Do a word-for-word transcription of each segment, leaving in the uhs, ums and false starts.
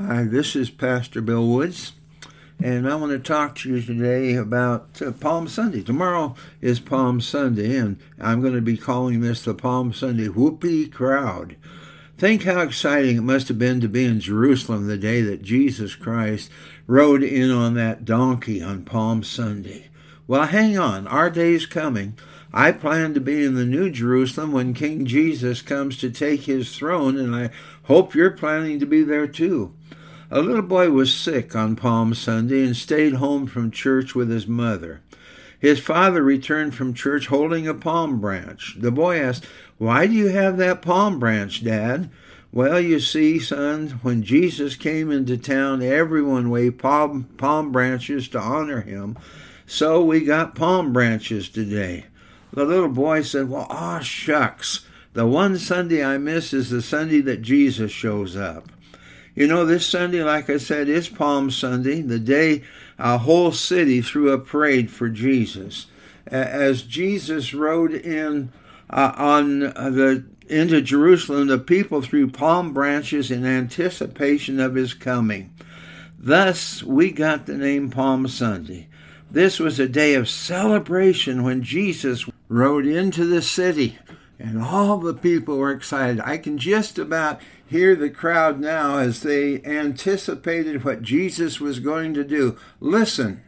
Hi, this is Pastor Bill Woods, and I want to talk to you today about uh, Palm Sunday. Tomorrow is Palm Sunday, and I'm going to be calling this the Palm Sunday Whoopee Crowd. Think how exciting it must have been to be in Jerusalem the day that Jesus Christ rode in on that donkey on Palm Sunday. Well, hang on, our day's coming. I plan to be in the New Jerusalem when King Jesus comes to take his throne, and I hope you're planning to be there too. A little boy was sick on Palm Sunday and stayed home from church with his mother. His father returned from church holding a palm branch. The boy asked, "Why do you have that palm branch, Dad?" "Well, you see, son, when Jesus came into town, everyone waved palm, palm branches to honor him. So we got palm branches today." The little boy said, "Well, aw, shucks. The one Sunday I miss is the Sunday that Jesus shows up." You know, this Sunday, like I said, is Palm Sunday, the day a whole city threw a parade for Jesus. As Jesus rode in uh, on the into Jerusalem, the people threw palm branches in anticipation of his coming. Thus, we got the name Palm Sunday. This was a day of celebration when Jesus rode into the city, and all the people were excited. I can just about hear the crowd now as they anticipated what Jesus was going to do. Listen.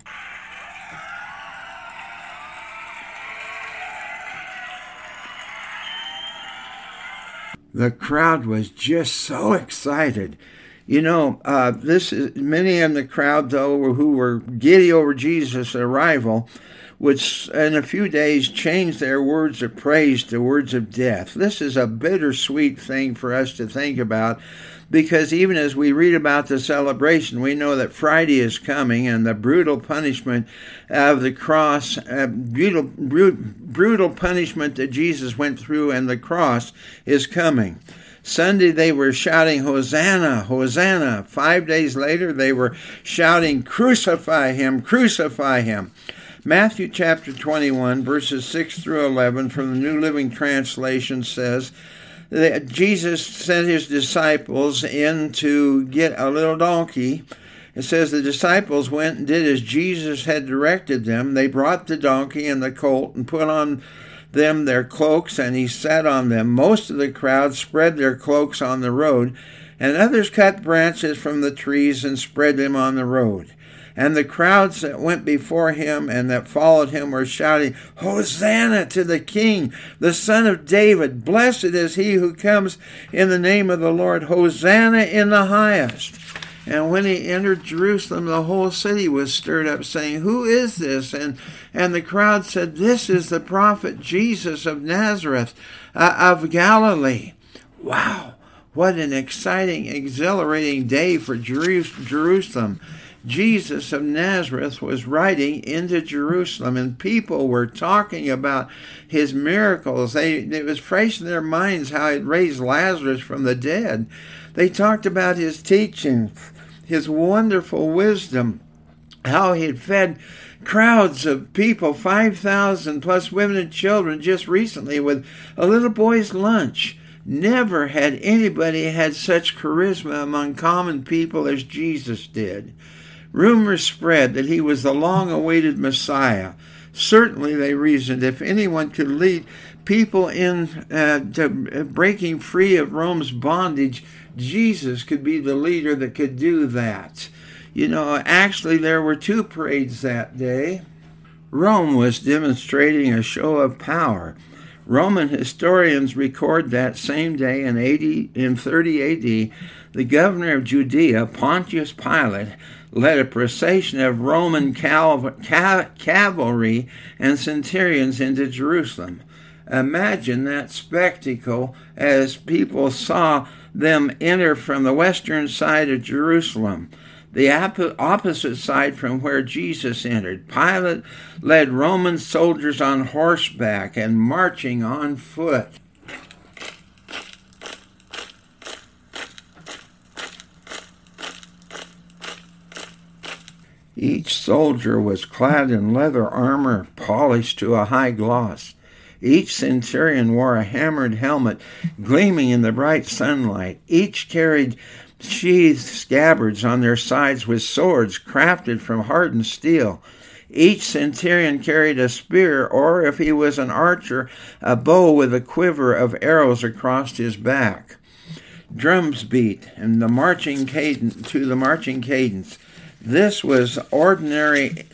The crowd was just so excited. You know, uh, this is, many in the crowd, though, who were giddy over Jesus' arrival, would in a few days change their words of praise to words of death. This is a bittersweet thing for us to think about, because even as we read about the celebration, we know that Friday is coming, and the brutal punishment of the cross, uh, brutal, brutal punishment that Jesus went through and the cross is coming. Sunday they were shouting, "Hosanna, Hosanna." Five days later they were shouting, "Crucify him, crucify him." Matthew chapter twenty-one, verses six through eleven from the New Living Translation says that Jesus sent his disciples in to get a little donkey. It says the disciples went and did as Jesus had directed them. They brought the donkey and the colt and put on them their cloaks, and he sat on them. Most of the crowd spread their cloaks on the road, and others cut branches from the trees and spread them on the road. And the crowds that went before him and that followed him were shouting, "Hosanna to the King, the Son of David. Blessed is he who comes in the name of the Lord. Hosanna in the highest." And when he entered Jerusalem, the whole city was stirred up, saying, "Who is this?" And and the crowd said, "This is the prophet Jesus of Nazareth, uh, of Galilee." Wow, what an exciting, exhilarating day for Jeru- Jerusalem. Jesus of Nazareth was riding into Jerusalem, and people were talking about his miracles. They, it was fresh in their minds how he raised Lazarus from the dead. They talked about his teaching, his wonderful wisdom, how he had fed crowds of people, five thousand plus women and children just recently with a little boy's lunch. Never had anybody had such charisma among common people as Jesus did. Rumors spread that he was the long-awaited Messiah. Certainly, they reasoned, if anyone could lead people in uh, to breaking free of Rome's bondage, Jesus could be the leader that could do that. You know, actually, there were two parades that day. Rome was demonstrating a show of power. Roman historians record that same day in eighty, in thirty A D, the governor of Judea, Pontius Pilate, led a procession of Roman cal- ca- cavalry and centurions into Jerusalem. Imagine that spectacle as people saw them enter from the western side of Jerusalem, the ap- opposite side from where Jesus entered. Pilate led Roman soldiers on horseback and marching on foot. Each soldier was clad in leather armor polished to a high gloss. Each centurion wore a hammered helmet gleaming in the bright sunlight. Each carried sheathed scabbards on their sides with swords crafted from hardened steel. Each centurion carried a spear, or if he was an archer, a bow with a quiver of arrows across his back. Drums beat, and the marching cadence to the marching cadence. This was ordinary,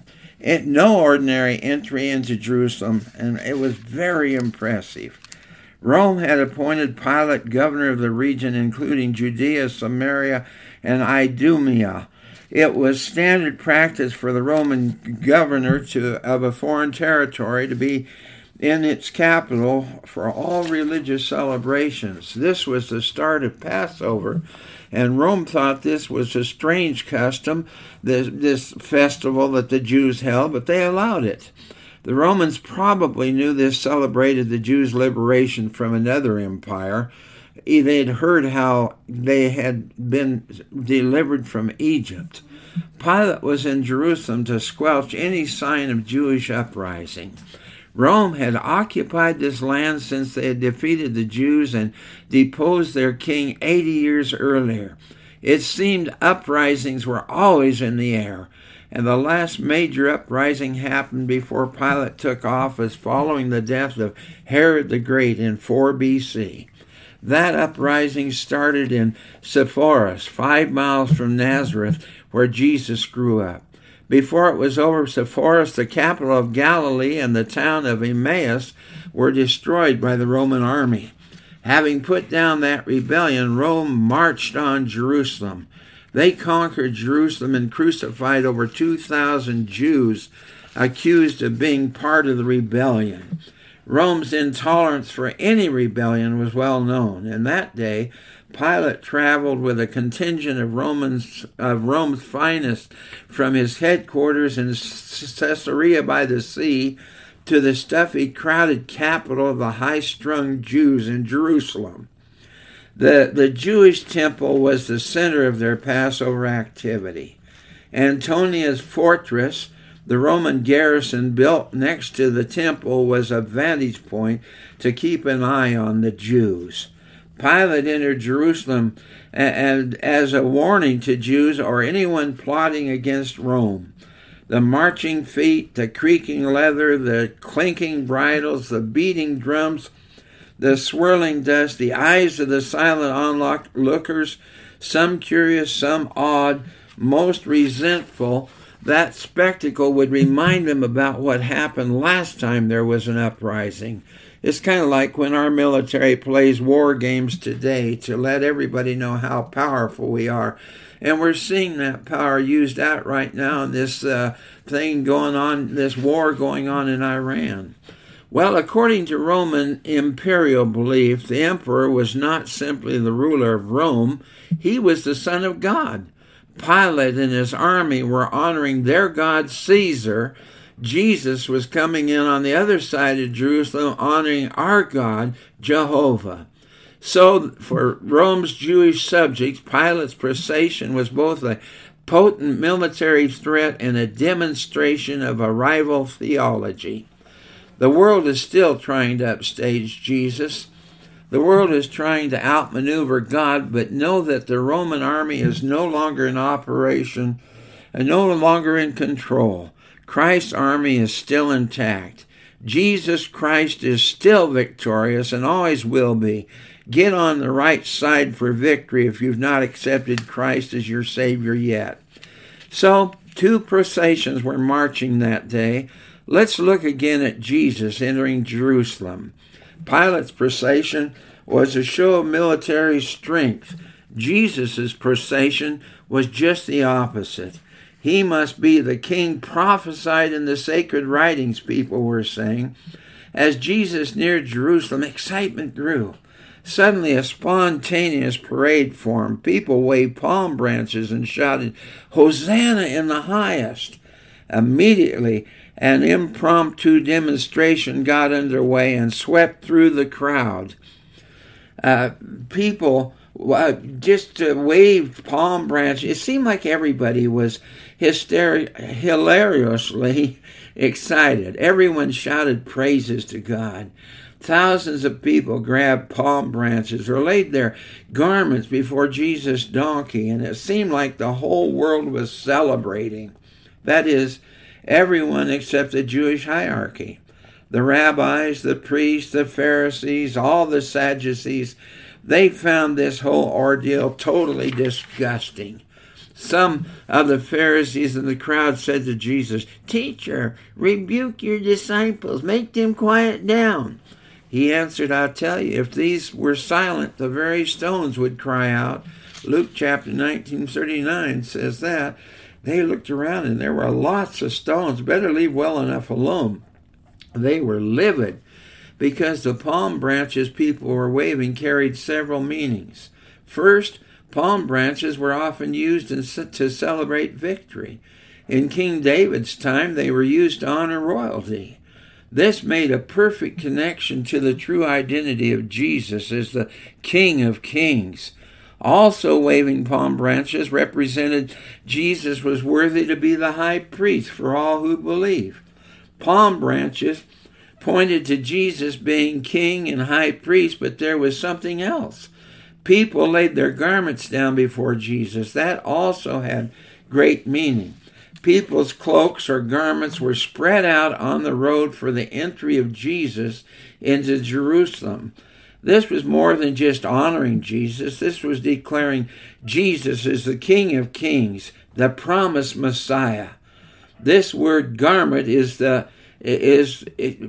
no ordinary entry into Jerusalem, and it was very impressive. Rome had appointed Pilate governor of the region, including Judea, Samaria, and Idumea. It was standard practice for the Roman governor to, of a foreign territory to be in its capital for all religious celebrations. This was the start of Passover, and Rome thought this was a strange custom, this, this festival that the Jews held, but they allowed it. The Romans probably knew this celebrated the Jews' liberation from another empire. They'd heard how they had been delivered from Egypt. Pilate was in Jerusalem to squelch any sign of Jewish uprising. Rome had occupied this land since they had defeated the Jews and deposed their king eighty years earlier. It seemed uprisings were always in the air, and the last major uprising happened before Pilate took office following the death of Herod the Great in four B C. That uprising started in Sepphoris, five miles from Nazareth, where Jesus grew up. Before it was over, Sepphoris, the capital of Galilee, and the town of Emmaus were destroyed by the Roman army. Having put down that rebellion, Rome marched on Jerusalem. They conquered Jerusalem and crucified over two thousand Jews accused of being part of the rebellion. Rome's intolerance for any rebellion was well known. In that day, Pilate traveled with a contingent of Romans of Rome's finest from his headquarters in Caesarea by the sea to the stuffy, crowded capital of the high-strung Jews in Jerusalem. The, the Jewish temple was the center of their Passover activity. Antonia's fortress, the Roman garrison built next to the temple, was a vantage point to keep an eye on the Jews. Pilate entered Jerusalem and as a warning to Jews or anyone plotting against Rome. The marching feet, the creaking leather, the clinking bridles, the beating drums, the swirling dust, the eyes of the silent onlookers, some curious, some awed, most resentful. That spectacle would remind them about what happened last time there was an uprising. It's kind of like when our military plays war games today to let everybody know how powerful we are. And we're seeing that power used out right now in this uh, thing going on, this war going on in Iran. Well, according to Roman imperial belief, the emperor was not simply the ruler of Rome, he was the son of God. Pilate and his army were honoring their god Caesar. Jesus was coming in on the other side of Jerusalem, honoring our God, Jehovah. So, for Rome's Jewish subjects, Pilate's procession was both a potent military threat and a demonstration of a rival theology. The world is still trying to upstage Jesus. The world is trying to outmaneuver God, but know that the Roman army is no longer in operation and no longer in control. Christ's army is still intact. Jesus Christ is still victorious and always will be. Get on the right side for victory if you've not accepted Christ as your Savior yet. So, two processions were marching that day. Let's look again at Jesus entering Jerusalem. Pilate's procession was a show of military strength. Jesus' procession was just the opposite. He must be the king prophesied in the sacred writings, people were saying. As Jesus neared Jerusalem, excitement grew. Suddenly, a spontaneous parade formed. People waved palm branches and shouted, "Hosanna in the highest!" Immediately, an impromptu demonstration got underway and swept through the crowd. Uh, people uh, just uh, waved palm branches. It seemed like everybody was hysteri- hilariously excited. Everyone shouted praises to God. Thousands of people grabbed palm branches or laid their garments before Jesus' donkey, and it seemed like the whole world was celebrating. That is, everyone except the Jewish hierarchy. The rabbis, the priests, the Pharisees, all the Sadducees, they found this whole ordeal totally disgusting. Some of the Pharisees in the crowd said to Jesus, "Teacher, rebuke your disciples, make them quiet down." He answered, "I'll tell you, if these were silent, the very stones would cry out." Luke chapter nineteen, thirty-nine says that. They looked around and there were lots of stones. Better leave well enough alone. They were livid because the palm branches people were waving carried several meanings. First, palm branches were often used in, to celebrate victory. In King David's time, they were used to honor royalty. This made a perfect connection to the true identity of Jesus as the King of Kings. Also, waving palm branches represented Jesus was worthy to be the high priest for all who believe. Palm branches pointed to Jesus being king and high priest, but there was something else. People laid their garments down before Jesus. That also had great meaning. People's cloaks or garments were spread out on the road for the entry of Jesus into Jerusalem. This was more than just honoring Jesus. This was declaring Jesus as the King of Kings, the promised Messiah. This word garment is the is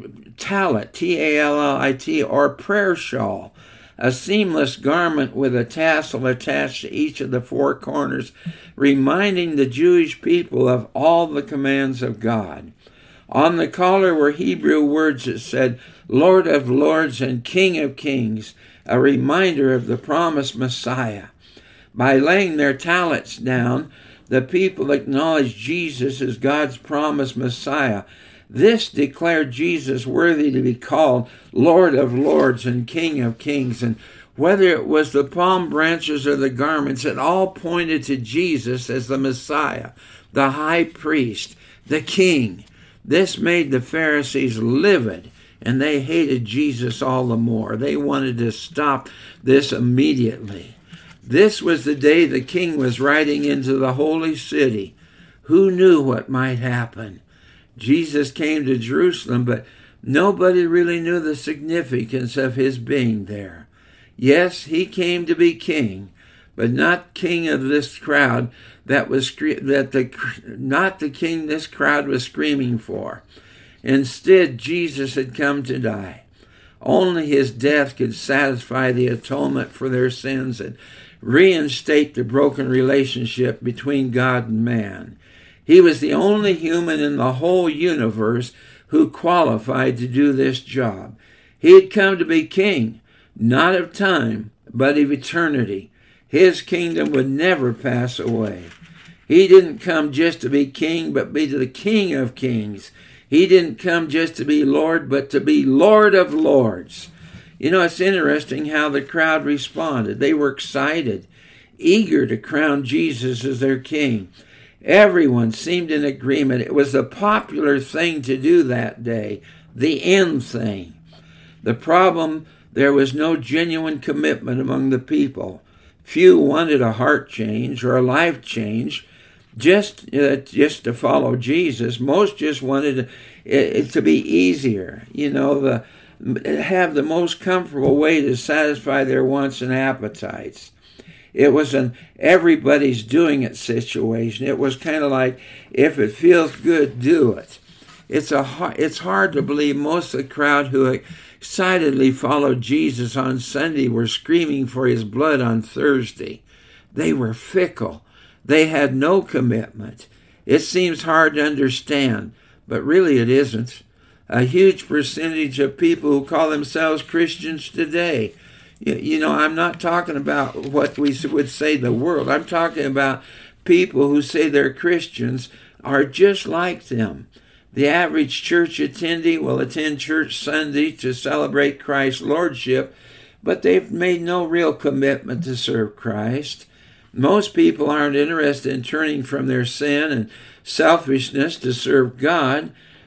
talit, T A L L I T, or prayer shawl, a seamless garment with a tassel attached to each of the four corners, reminding the Jewish people of all the commands of God. On the collar were Hebrew words that said, "Lord of Lords and King of Kings," a reminder of the promised Messiah. By laying their talents down, the people acknowledged Jesus as God's promised Messiah. This declared Jesus worthy to be called Lord of Lords and King of Kings. And whether it was the palm branches or the garments, it all pointed to Jesus as the Messiah, the high priest, the king. This made the Pharisees livid, and they hated Jesus all the more. They wanted to stop this immediately. This was the day the king was riding into the holy city. Who knew what might happen? Jesus came to Jerusalem, but nobody really knew the significance of his being there. Yes, he came to be king, but not king of this crowd that was that the not the king this crowd was screaming for. Instead, Jesus had come to die. Only his death could satisfy the atonement for their sins and reinstate the broken relationship between God and man. He was the only human in the whole universe who qualified to do this job. He had come to be king, not of time, but of eternity. His kingdom would never pass away. He didn't come just to be king, but be the King of Kings. He didn't come just to be Lord, but to be Lord of Lords. You know, it's interesting how the crowd responded. They were excited, eager to crown Jesus as their king. Everyone seemed in agreement. It was a popular thing to do that day, the end thing. The problem, there was no genuine commitment among the people. Few wanted a heart change or a life change just, uh, just to follow Jesus. Most just wanted it to be easier, you know, the, have the most comfortable way to satisfy their wants and appetites. It was an everybody's doing it situation. It was kind of like, if it feels good, do it. It's a it's hard to believe most of the crowd who excitedly followed Jesus on Sunday were screaming for his blood on Thursday. They were fickle. They had no commitment. It seems hard to understand, but really it isn't. A huge percentage of people who call themselves Christians today, you know, I'm not talking about what we would say the world. I'm talking about people who say they're Christians are just like them. The average church attendee will attend church Sunday to celebrate Christ's lordship, but they've made no real commitment to serve Christ. Most people aren't interested in turning from their sin and selfishness to serve God.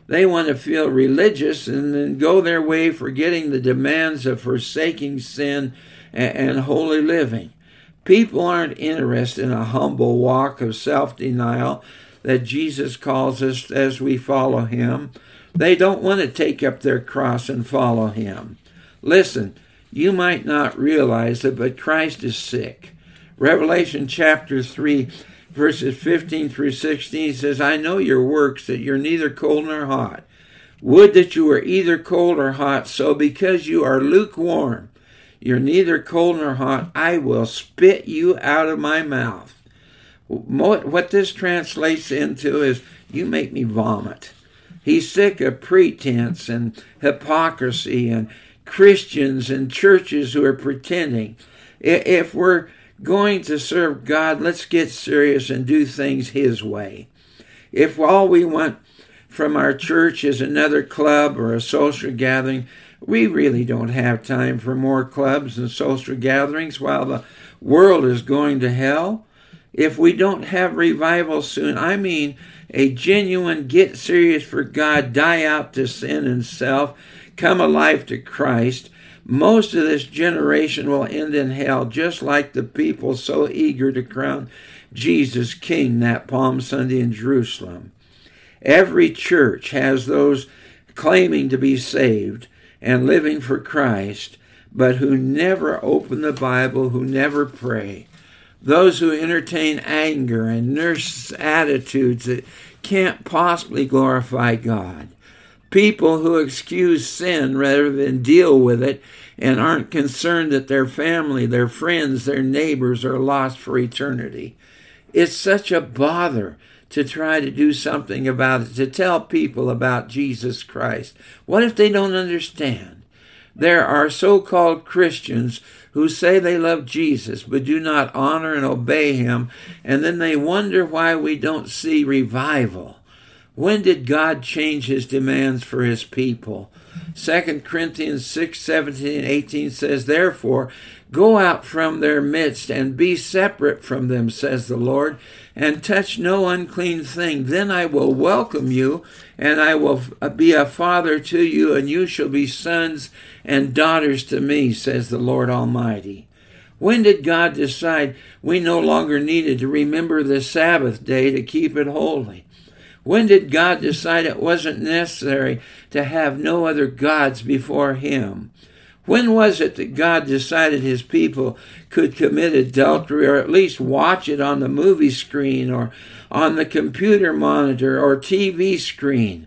They want to feel religious and then go their way, forgetting the demands of forsaking sin and holy living. People aren't interested in a humble walk of self-denial that Jesus calls us as we follow him. They don't want to take up their cross and follow him. Listen, you might not realize it, but Christ is sick. Revelation chapter three, verses fifteen through sixteen says, I know your works, that you're neither cold nor hot. Would that you were either cold or hot, so because you are lukewarm, you're neither cold nor hot, I will spit you out of my mouth. What this translates into is, you make me vomit. He's sick of pretense and hypocrisy and Christians and churches who are pretending. If we're going to serve God, let's get serious and do things his way. If all we want from our church is another club or a social gathering, we really don't have time for more clubs and social gatherings while the world is going to hell. If we don't have revival soon, I mean a genuine get serious for God, die out to sin and self, come alive to Christ, most of this generation will end in hell, just like the people so eager to crown Jesus King that Palm Sunday in Jerusalem. Every church has those claiming to be saved and living for Christ, but who never open the Bible, who never pray. Those who entertain anger and nurse attitudes that can't possibly glorify God. People who excuse sin rather than deal with it and aren't concerned that their family, their friends, their neighbors are lost for eternity. It's such a bother to try to do something about it, to tell people about Jesus Christ. What if they don't understand? There are so-called Christians who say they love Jesus but do not honor and obey him, and then they wonder why we don't see revival. When did God change his demands for his people? Second Corinthians six, seventeen, and eighteen says, Therefore, go out from their midst and be separate from them, says the Lord, and touch no unclean thing. Then I will welcome you, and I will be a father to you, and you shall be sons and daughters to me, says the Lord Almighty. When did God decide we no longer needed to remember the Sabbath day to keep it holy? When did God decide it wasn't necessary to have no other gods before him? When was it that God decided his people could commit adultery, or at least watch it on the movie screen or on the computer monitor or T V screen?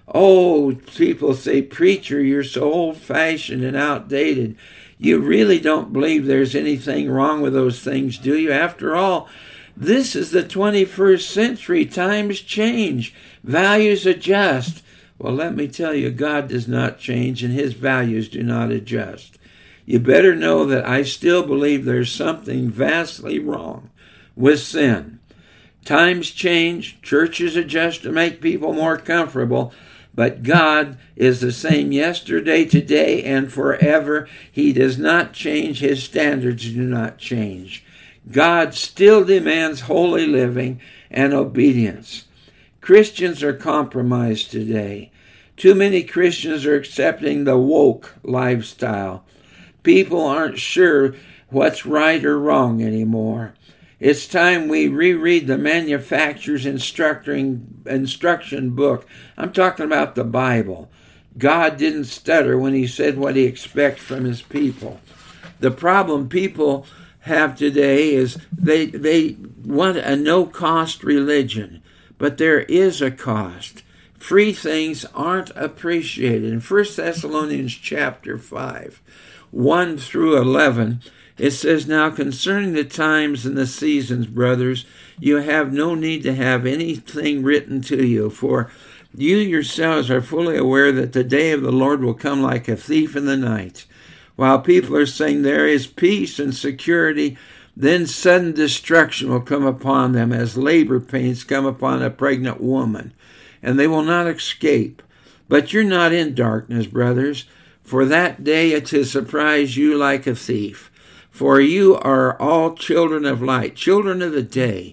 Oh, people say, Preacher, you're so old-fashioned and outdated. You really don't believe there's anything wrong with those things, do you? After all, this is the twenty-first century. Times change. Values adjust. Well, let me tell you, God does not change, and his values do not adjust. You better know that I still believe there's something vastly wrong with sin. Times change. Churches adjust to make people more comfortable. But God is the same yesterday, today, and forever. He does not change. His standards do not change. God still demands holy living and obedience. Christians are compromised today. Too many Christians are accepting the woke lifestyle. People aren't sure what's right or wrong anymore. It's time we reread the manufacturer's instructing, instruction book. I'm talking about the Bible. God didn't stutter when he said what he expects from his people. The problem people have today is they they want a no-cost religion, but there is a cost. Free things aren't appreciated. In First Thessalonians chapter five, one through eleven, it says, Now concerning the times and the seasons, brothers, you have no need to have anything written to you, for you yourselves are fully aware that the day of the Lord will come like a thief in the night. While people are saying there is peace and security, then sudden destruction will come upon them as labor pains come upon a pregnant woman, and they will not escape. But you're not in darkness, brothers, for that day to surprise you like a thief. For you are all children of light, children of the day.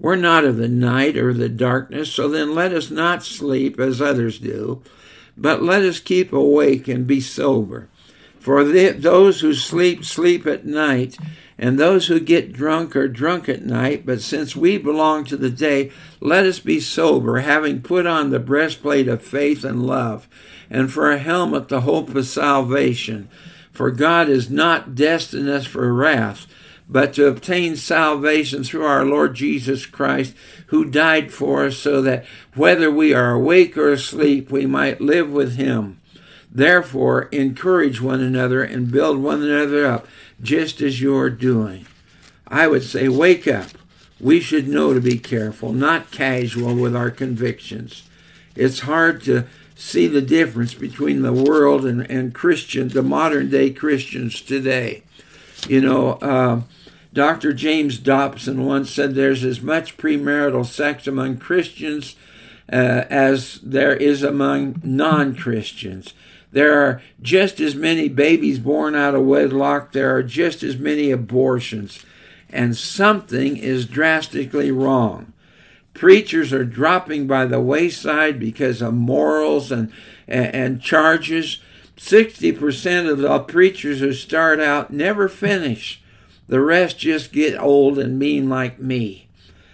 We're not of the night or the darkness, so then let us not sleep as others do, but let us keep awake and be sober. For the, those who sleep, sleep at night, and those who get drunk are drunk at night. But since we belong to the day, let us be sober, having put on the breastplate of faith and love, and for a helmet the hope of salvation. For God has not destined us for wrath, but to obtain salvation through our Lord Jesus Christ, who died for us, so that whether we are awake or asleep, we might live with him. Therefore, encourage one another and build one another up, just as you're doing. I would say, wake up. We should know to be careful, not casual with our convictions. It's hard to see the difference between the world and, and Christians, the modern day Christians today. You know, uh, Doctor James Dobson once said there's as much premarital sex among Christians uh, as there is among non-Christians. There are just as many babies born out of wedlock. There are just as many abortions. And something is drastically wrong. Preachers are dropping by the wayside because of morals and, and, and charges. sixty percent of the preachers who start out never finish. The rest just get old and mean like me.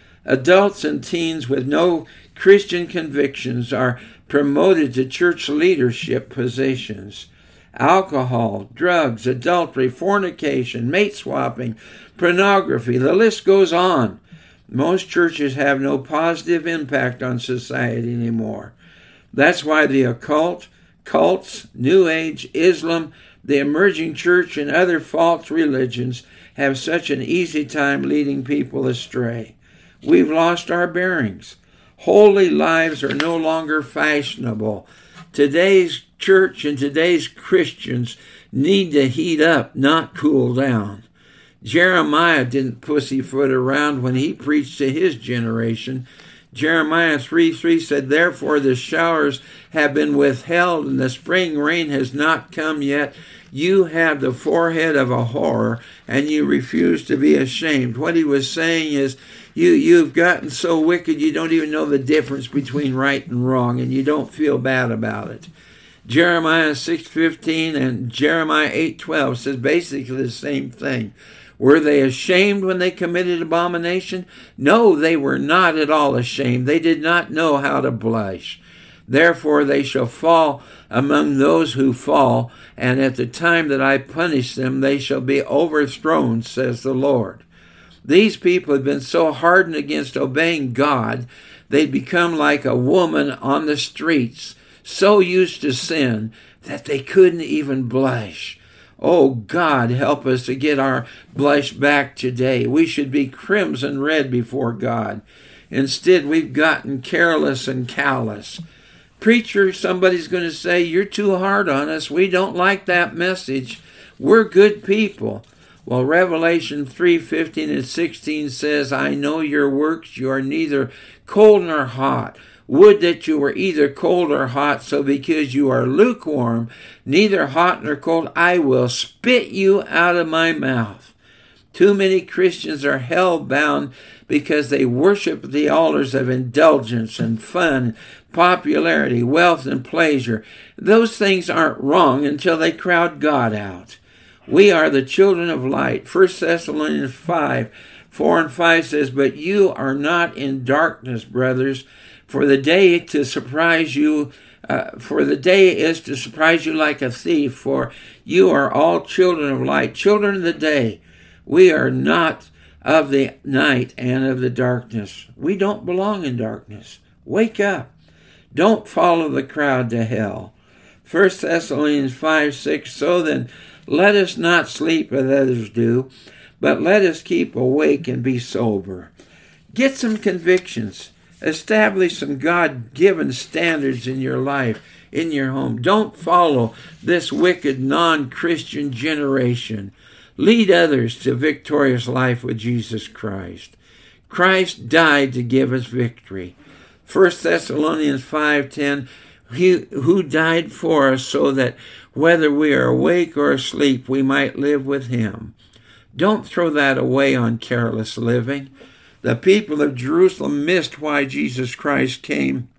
Adults and teens with no Christian convictions are promoted to church leadership positions. Alcohol, drugs, adultery, fornication, mate swapping, pornography, the list goes on. Most churches have no positive impact on society anymore. That's why the occult, cults, New Age, Islam, the emerging church, and other false religions have such an easy time leading people astray. We've lost our bearings. Holy lives are no longer fashionable. Today's church and today's Christians need to heat up, not cool down. Jeremiah didn't pussyfoot around when he preached to his generation. Jeremiah three three said, "Therefore the showers have been withheld, and the spring rain has not come yet. You have the forehead of a whore, and you refuse to be ashamed." What he was saying is, you, you've gotten so wicked you don't even know the difference between right and wrong, and you don't feel bad about it. Jeremiah six fifteen and Jeremiah eight twelve says basically the same thing. Were they ashamed when they committed abomination? No, they were not at all ashamed. They did not know how to blush. Therefore they shall fall among those who fall, and at the time that I punish them, they shall be overthrown, says the Lord. These people have been so hardened against obeying God, they'd become like a woman on the streets, so used to sin that they couldn't even blush. Oh, God, help us to get our blush back today. We should be crimson red before God. Instead, we've gotten careless and callous. Preacher, somebody's going to say, "You're too hard on us. We don't like that message. We're good people." Well, Revelation three fifteen and sixteen says, "I know your works. You are neither cold nor hot. Would that you were either cold or hot, so because you are lukewarm, neither hot nor cold, I will spit you out of my mouth." Too many Christians are hell-bound because they worship the altars of indulgence and fun, popularity, wealth, and pleasure. Those things aren't wrong until they crowd God out. We are the children of light. First Thessalonians five, four and five says, "But you are not in darkness, brothers, for the day to surprise you, uh, for the day is to surprise you like a thief, for you are all children of light, children of the day. We are not of the night and of the darkness." We don't belong in darkness. Wake up. Don't follow the crowd to hell. First Thessalonians five, six, "So then, let us not sleep as others do, but let us keep awake and be sober." Get some convictions. Establish some God-given standards in your life, in your home. Don't follow this wicked non-Christian generation. Lead others to victorious life with Jesus Christ. Christ died to give us victory. First Thessalonians five ten, "He who died for us so that whether we are awake or asleep, we might live with him." Don't throw that away on careless living. The people of Jerusalem missed why Jesus Christ came.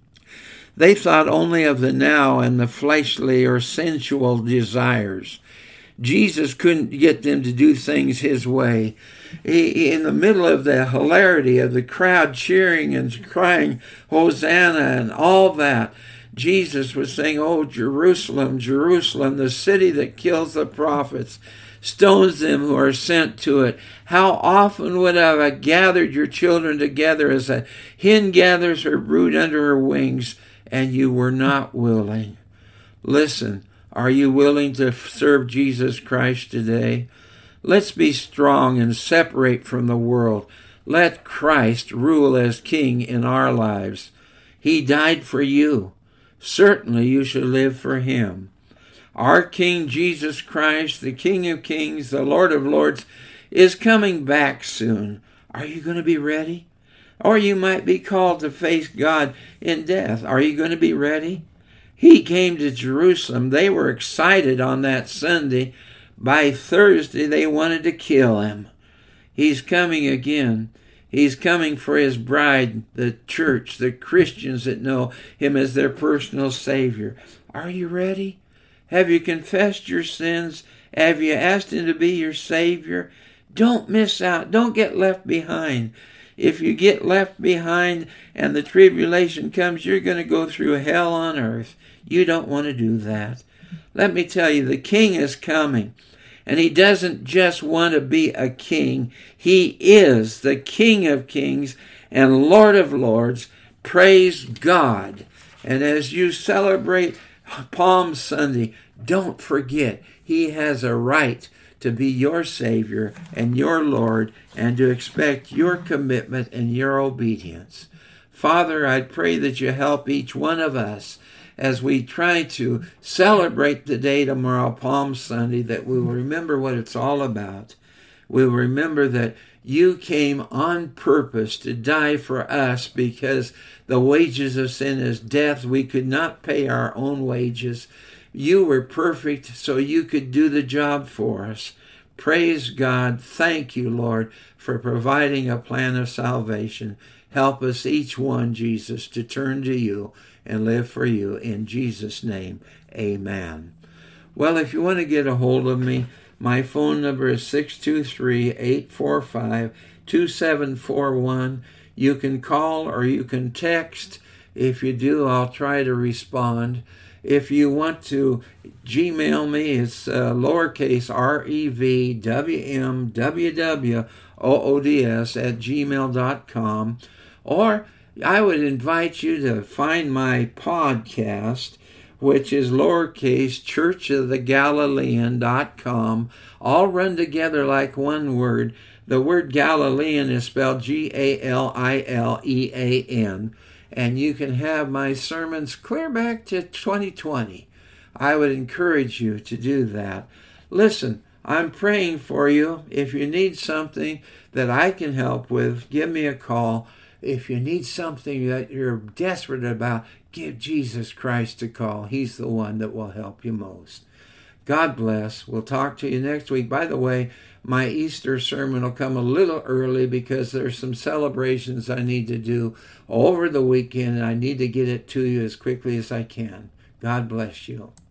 They thought only of the now and the fleshly or sensual desires. Jesus couldn't get them to do things his way. He, in the middle of the hilarity of the crowd cheering and crying, Hosanna, and all that, Jesus was saying, oh, Jerusalem, Jerusalem, the city that kills the prophets, stones them who are sent to it. How often would I have gathered your children together as a hen gathers her brood under her wings, and you were not willing. Listen, are you willing to serve Jesus Christ today? Let's be strong and separate from the world. Let Christ rule as King in our lives. He died for you. Certainly you should live for him. Our King Jesus Christ, the King of Kings, the Lord of Lords, is coming back soon. Are you going to be ready? Or you might be called to face God in death. Are you going to be ready? He came to Jerusalem. They were excited on that Sunday. By Thursday, they wanted to kill him. He's coming again. He's coming for his bride, the church, the Christians that know him as their personal Savior. Are you ready? Have you confessed your sins? Have you asked him to be your Savior? Don't miss out. Don't get left behind. If you get left behind and the tribulation comes, you're going to go through hell on earth. You don't want to do that. Let me tell you, the King is coming. And he doesn't just want to be a king. He is the King of Kings and Lord of Lords. Praise God. And as you celebrate Palm Sunday, don't forget he has a right to be your Savior and your Lord and to expect your commitment and your obedience. Father, I pray that you help each one of us as we try to celebrate the day tomorrow, Palm Sunday, that we will remember what it's all about. We'll remember that you came on purpose to die for us because the wages of sin is death. We could not pay our own wages. You were perfect so you could do the job for us. Praise God. Thank you, Lord, for providing a plan of salvation. Help us each one, Jesus, to turn to you and live for you. In Jesus' name, amen. Well, if you want to get a hold of me, my phone number is six two three, eight four five, two seven four one. You can call or you can text. If you do, I'll try to respond. If you want to Gmail me, it's uh, lowercase r e v w m w w o o d s at gmail dot com. Or I would invite you to find my podcast, which is lowercase church of the galilean dot com, all run together like one word. The word Galilean is spelled G A L I L E A N, and you can have my sermons clear back to twenty twenty. I would encourage you to do that. Listen, I'm praying for you. If you need something that I can help with, give me a call. If you need something that you're desperate about, give Jesus Christ a call. He's the one that will help you most. God bless. We'll talk to you next week. By the way, my Easter sermon will come a little early because there's some celebrations I need to do over the weekend, and I need to get it to you as quickly as I can. God bless you.